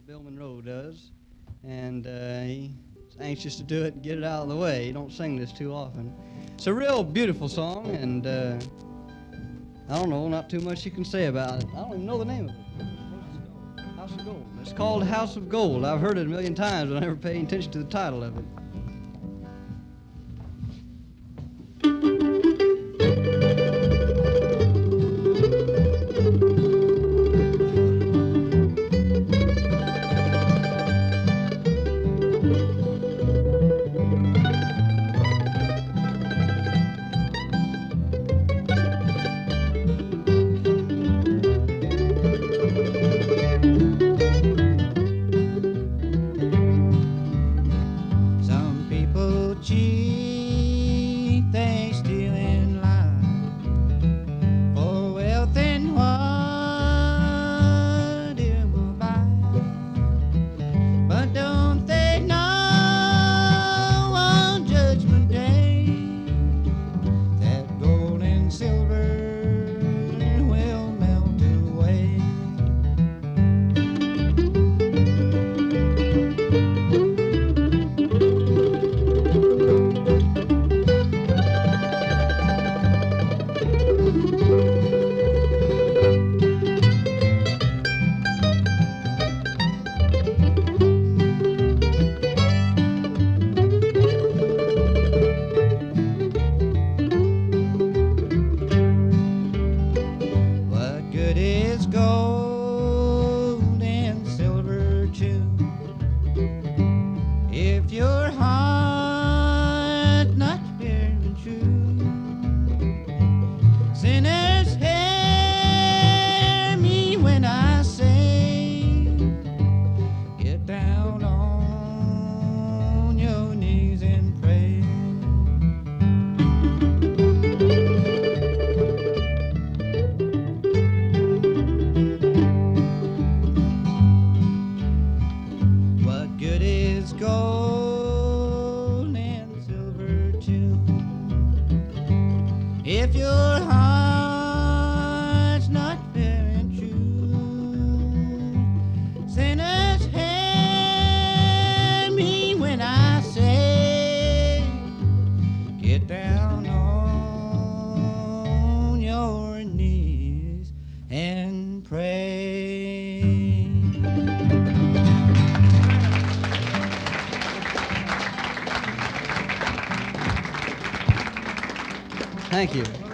Bill Monroe does, and he's anxious to do it and get it out of the way. He don't sing this too often. It's a real beautiful song, and I don't know, not too much you can say about it. I don't even know the name of it. House of Gold. It's called House of Gold. I've heard it a million times, but I never paid attention to the title of it. Cheat, they steal and lie for wealth and what it will buy. But don't they know on Judgment Day that gold and silver will melt away? Good is gold and silver too, if your heart not pure and true. Sinners, hear me when I say, get down on your knees and pray. Good is gold and silver too, if your heart's not fair and true. Sinners, hear me when I say, get down on your knees and pray. Thank you.